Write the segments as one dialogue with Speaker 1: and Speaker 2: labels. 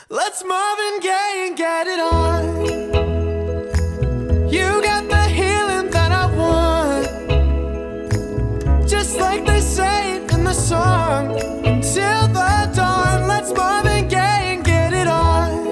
Speaker 1: Let's Marvin Gaye and get it on. You got the healing that I want, just like they say it in the song. Until the dawn, let's Marvin Gaye and get it on.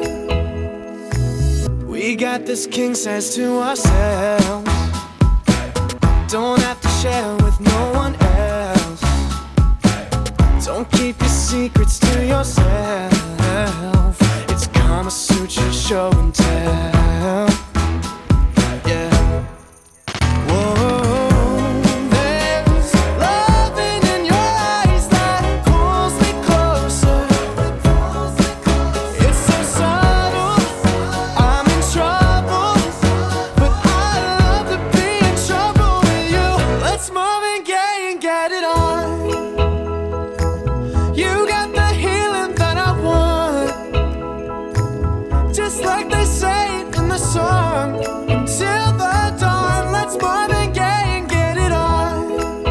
Speaker 1: We got this king size to ourselves, don't have to share with no one else. Don't keep your secrets to yourself. It's Kama Sutra show and tell. Yeah. Whoa, there's loving in your eyes that pulls me closer. It's so subtle, I'm in trouble, but I love to be in trouble with you. Let's Marvin Gaye and get it on. You got the healing that I want, just like they say it in the song. Until the dawn, let's Marvin Gaye and get it on.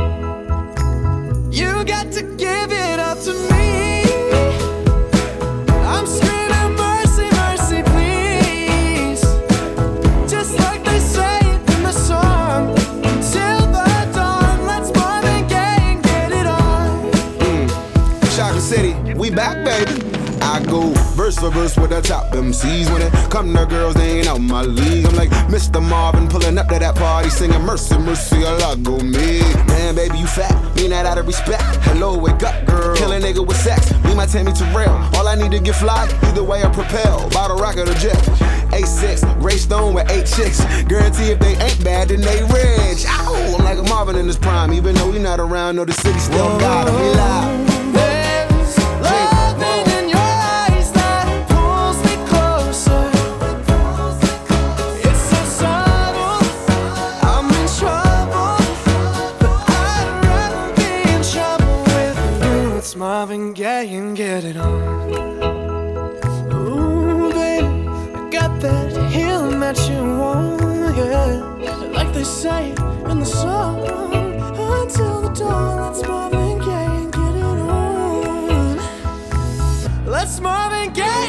Speaker 1: You got to give it up to me. I'm screaming mercy, mercy, please, just like they say it in the song. Until the dawn, let's Marvin Gaye and get it on.
Speaker 2: Chocolate City, we back, baby. I go verse for verse with the top MCs. When it come to girls, they ain't out my league. I'm like Mr. Marvin pulling up to that party singing mercy, mercy, a lot go me. Man, baby, you fat, mean that out of respect. Hello, wake up, girl. Kill a nigga with sex, me my Tammy Terrell. All I need to get fly, either way I propel. Bottle rocket or jet. A6, Gray Stone with 8 chicks. Guarantee if they ain't bad, then they rich. Ow, I'm like a Marvin in his prime. Even though we not around, know the city still got him. We live.
Speaker 1: There's loving in your eyes that pulls me closer. It's so subtle, I'm in trouble, but I'd rather be in trouble with you. It's Marvin Gaye and get it on. Ooh, baby, I got that healing that you want, yeah. Like they say in the song. Until the dawn, let's Marvin Gaye and get it on. Let's Marvin Gaye.